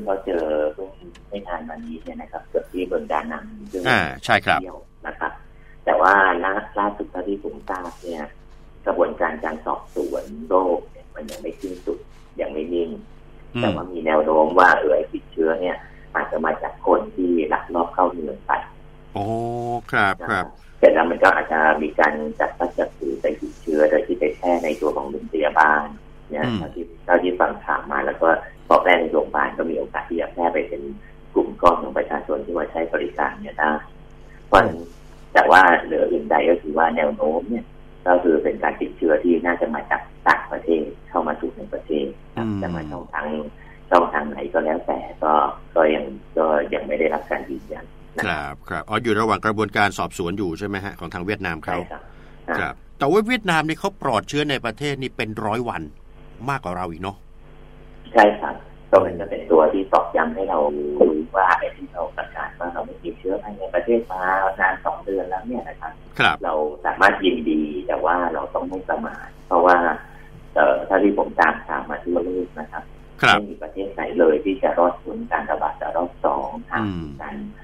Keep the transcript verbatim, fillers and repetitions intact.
เขาเจอเพิ่งไม่นานมานี้เนี่ยนะครับเกิดที่เมืองดานังซึ่งอ่าใช่ครับนะครับแต่ว่าล่าล่าสุดที่ผมทราบเนี่ยกระบวนการการสอบสวนโรคเนี่ยมันยังไม่สิ้นสุดยังไม่นิ่งแต่ว่ามีแนวโน้มว่าเออไอ้ติดเชื้อเนี่ยอาจจะมาจากคนที่ลักลอบเข้าเมืองไปโอ้ครับครับแต่แล้วมันก็อาจจะมีการจัดตั้งจัดถือไปติดเชื้อโดยที่ไปแพร่ในตัวของโรงพยาบาลเนี่ยเท่าที่เท่าที่ฟังข่าวมาแล้วก็พอแพร่ในโรงพยาบาลก็มีโอกาสที่จะแพร่ไปเป็นกลุ่มก้อนของประชาชนที่มาใช้บริการเนี่ยได้เพราะแต่ว่าเหลืออื่นใดก็คือว่าแนวโน้มเนี่ยก็คือเป็นการติดเชื้อที่น่าจะมาจากต่างประเทศเข้ามาสู่ในประเทศจะมาช่องทางช่องทางไหนก็แล้วแต่ก็ก็ยังก็ยังไม่ได้รับการยืนยันครับครับอ๋ออยู่ระหว่างกระบวนการสอบสวนอยู่ใช่ไหมฮะของทางเวียดนามเขาครับแต่ว่าเวียดนามนี่เขาปลอดเชื้อในประเทศนี่เป็นร้อยวันมากกว่าเราอีกเนาะใช่ครับก็มันจะเป็นตัวที่ตอกย้ำให้เรารู้ว่าไอ้ที่เราประกาศว่าเราไม่ติดเชื้อภายในประเทศมานานสองเดือนแล้วเนี่ยนะครับเราสามารถยินดีแต่ว่าเราต้องไม่ประมาทเพราะว่าเอ่อถ้าที่ผมตามข่าวมาทั่วโลกนะครับไม่มีประเทศไหนเลยที่จะรอดพ้นการระบาดระลอกสองทางการ